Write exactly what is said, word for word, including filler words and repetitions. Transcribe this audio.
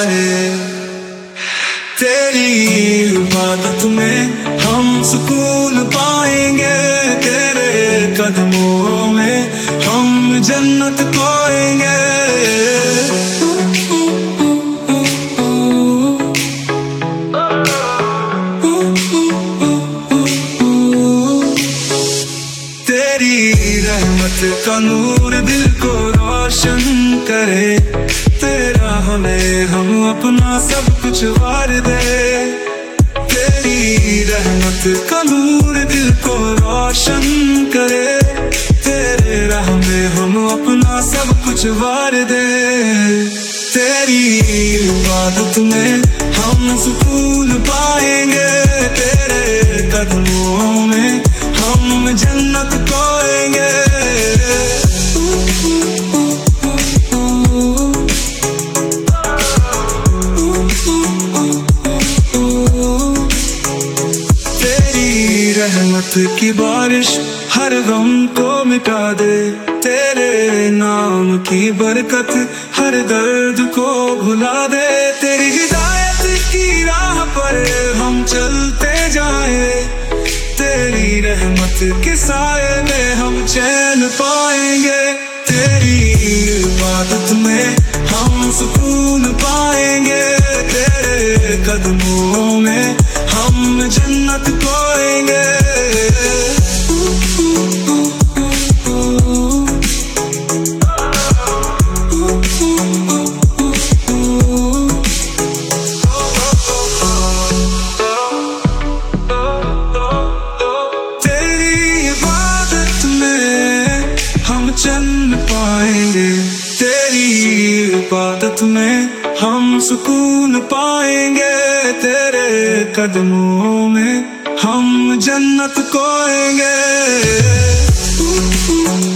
है। तेरी इबादत में हम सुकून पाएंगे, तेरे कदमों में हम जन्नत पाएंगे। तेरी रहमत का नूर दिल को रोशन करे, तेरा हमें हम अपना सब कुछ वार दे। तेरी रहमत का नूर दिल को रोशन करे, तेरे राह में हम अपना सब कुछ वार दे। तेरी इबादत में हम सुकून पाएंगे, तेरे कदमों में हम जन्नत पाएंगे। तेरी रहमत की बारिश हर गम को मिटा दे, तेरे नाम की बरकत हर दर्द को भुला दे। तेरी हिदायत की राह पर हम चलते जाए, तेरी रहमत के साए में हम चैन पाएंगे। तेरी इबादत में हम सुकून पाएंगे, तेरे कदमों में हम जन्नत पाएंगे। जन्नत पाएंगे, तेरी इबादत में हम सुकून पाएंगे, तेरे कदमों में हम जन्नत पाएंगे।